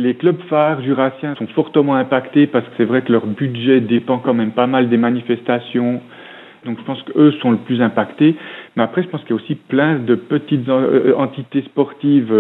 Les clubs phares jurassiens sont fortement impactés parce que c'est vrai que leur budget dépend quand même pas mal des manifestations. Donc je pense qu'eux sont le plus impactés. Mais après, je pense qu'il y a aussi plein de petites entités sportives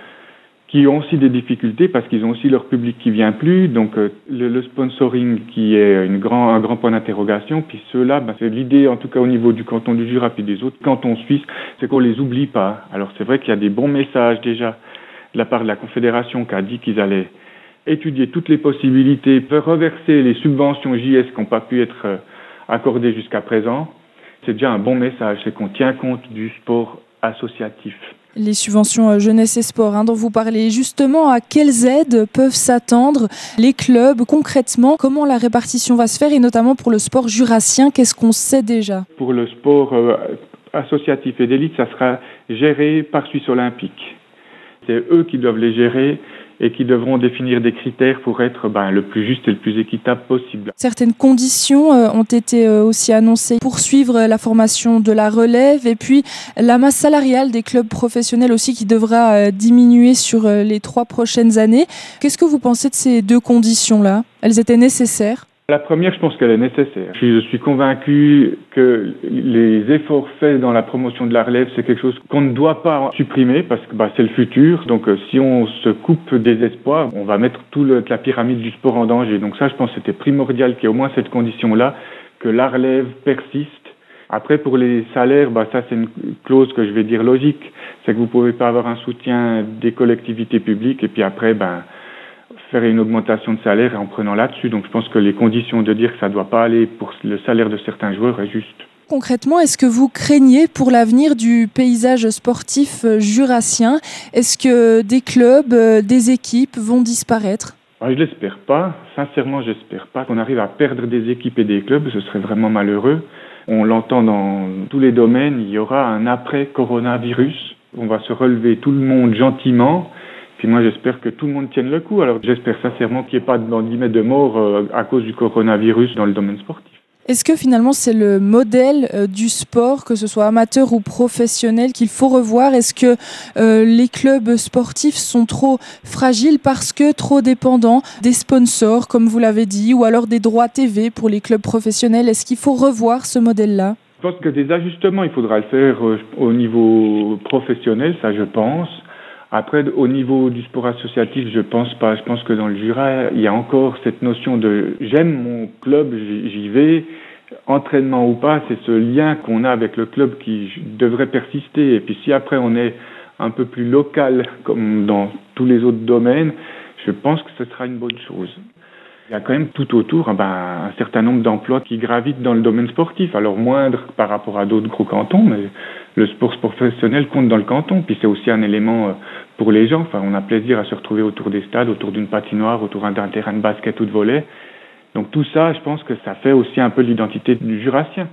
qui ont aussi des difficultés parce qu'ils ont aussi leur public qui vient plus. Donc le sponsoring qui est un grand point d'interrogation. Puis ceux-là, c'est l'idée en tout cas au niveau du canton du Jura puis des autres cantons suisses, c'est qu'on les oublie pas. Alors c'est vrai qu'il y a des bons messages déjà de la part de la Confédération qui a dit qu'ils allaient étudier toutes les possibilités, reverser les subventions JS qui n'ont pas pu être accordées jusqu'à présent. C'est déjà un bon message, c'est qu'on tient compte du sport associatif. Les subventions jeunesse et sport dont vous parlez, justement, à quelles aides peuvent s'attendre les clubs concrètement? Comment la répartition va se faire et notamment pour le sport jurassien, qu'est-ce qu'on sait déjà? Pour le sport associatif et d'élite, ça sera géré par Suisse Olympique. C'est eux qui doivent les gérer et qui devront définir des critères pour être le plus juste et le plus équitable possible. Certaines conditions ont été aussi annoncées pour suivre la formation de la relève et puis la masse salariale des clubs professionnels aussi qui devra diminuer sur les 3 prochaines années. Qu'est-ce que vous pensez de ces 2 conditions-là? Elles étaient nécessaires? La première, je pense qu'elle est nécessaire. Je suis convaincu que les efforts faits dans la promotion de la relève, c'est quelque chose qu'on ne doit pas supprimer parce que c'est le futur. Donc si on se coupe des espoirs, on va mettre toute la pyramide du sport en danger. Donc ça, je pense que c'était primordial qu'il y ait au moins cette condition-là, que la relève persiste. Après, pour les salaires, ça c'est une clause que je vais dire logique. C'est que vous ne pouvez pas avoir un soutien des collectivités publiques et puis après, faire une augmentation de salaire en prenant là-dessus. Donc je pense que les conditions de dire que ça ne doit pas aller pour le salaire de certains joueurs est juste. Concrètement, est-ce que vous craignez pour l'avenir du paysage sportif jurassien? Est-ce que des clubs, des équipes vont disparaître? Je l'espère pas. Sincèrement, j'espère pas qu'on arrive à perdre des équipes et des clubs. Ce serait vraiment malheureux. On l'entend dans tous les domaines. Il y aura un après-coronavirus. On va se relever tout le monde gentiment. Puis moi, j'espère que tout le monde tienne le coup. Alors, j'espère sincèrement qu'il n'y ait pas de mort à cause du coronavirus dans le domaine sportif. Est-ce que finalement, c'est le modèle du sport, que ce soit amateur ou professionnel, qu'il faut revoir? Est-ce que les clubs sportifs sont trop fragiles parce que trop dépendants des sponsors, comme vous l'avez dit, ou alors des droits TV pour les clubs professionnels? Est-ce qu'il faut revoir ce modèle-là? Je pense que des ajustements, il faudra le faire au niveau professionnel, ça je pense. Après, au niveau du sport associatif, je pense pas. Je pense que dans le Jura, il y a encore cette notion de j'aime mon club, j'y vais, entraînement ou pas, c'est ce lien qu'on a avec le club qui devrait persister. Et puis si après on est un peu plus local, comme dans tous les autres domaines, je pense que ce sera une bonne chose. Il y a quand même tout autour un certain nombre d'emplois qui gravitent dans le domaine sportif. Alors moindre par rapport à d'autres gros cantons, mais le sport professionnel compte dans le canton. Puis c'est aussi un élément pour les gens. On a plaisir à se retrouver autour des stades, autour d'une patinoire, autour d'un terrain de basket ou de volley. Donc tout ça, je pense que ça fait aussi un peu l'identité du Jurassien.